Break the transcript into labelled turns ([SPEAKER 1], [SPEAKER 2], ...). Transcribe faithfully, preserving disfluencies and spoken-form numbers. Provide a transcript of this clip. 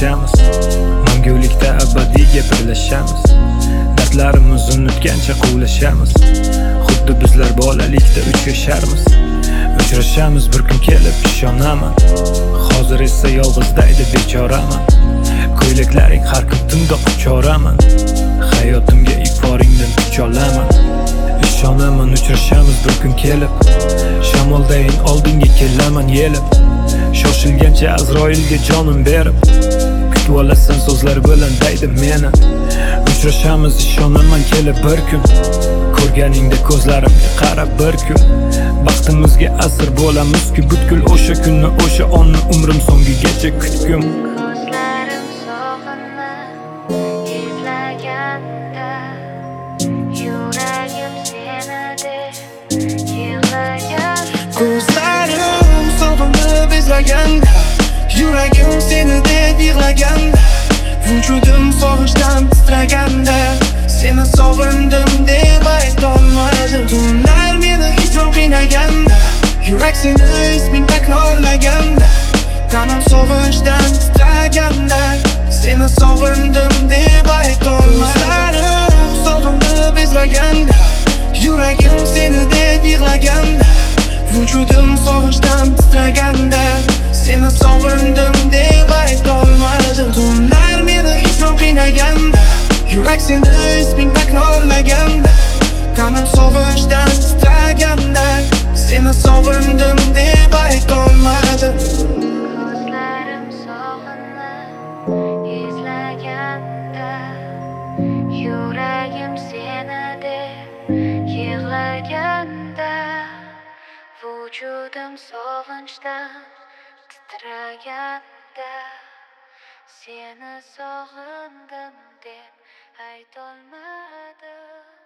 [SPEAKER 1] uchrashamiz, mangulikda abadiyga birlashamiz. Dardlarimizni unutgancha quvlashamiz, xuddi bizlar bolalikda uch yasharmiz. Uchrashamiz bir kun kelib, ishonaman. Hozir esa yolg'izdaydi bechoraman. Ko'ylaklaring har kun tunda quchoraman. Hayotimga iforingdan kuch olaman. Ishonaman uchrashamiz bir kun kelib, shamoldayin oldinga kelaman yelib. Shoshilgancha Azroilga jonim berib, kutib olasan so'zlar bilan deydi meni. Uchrashamiz ishonaman kelib bir kun, ko'rganingda ko'zlarimga qarab bir kun. Baxtimizga asir bo'lamiz-ku butkul, o'sha kunni, o'sha onni umrim so'ngigacha kutgum.
[SPEAKER 2] Ko'zlarim sog'inib izlaganda, yuragim seni deb yig'lagan.
[SPEAKER 3] Ko'zlarim sog'inib izlaganda, yuragim seni deb yig'laganda, vujudim sog'inchdan titraganda, seni sog'indim deb aytolmadim. Tunlar meni hijron qiynaganda, yurak seni isming takrorlaganda, tanam sog'inchdan titraganda, seni sog'indim deb aytolmadim. Ko'zlarim sog'inib izlaganda, yuragim seni deb yig'laganda, vujudim sog'inchdan titraganda, seni sog'indim deb aytolmadim. Tunlar meni hijron qiynaganda, yurak seni isming takrorlaganda, tanam sog'inchdan titraganda, seni sog'indim deb aytolmadim.
[SPEAKER 2] Ko'zlarim sog'inib izlaganda, yuragim seni deb yig'laganda, vujudim sog'inchdan titraganda, seni sog'indim deb aytolmadim.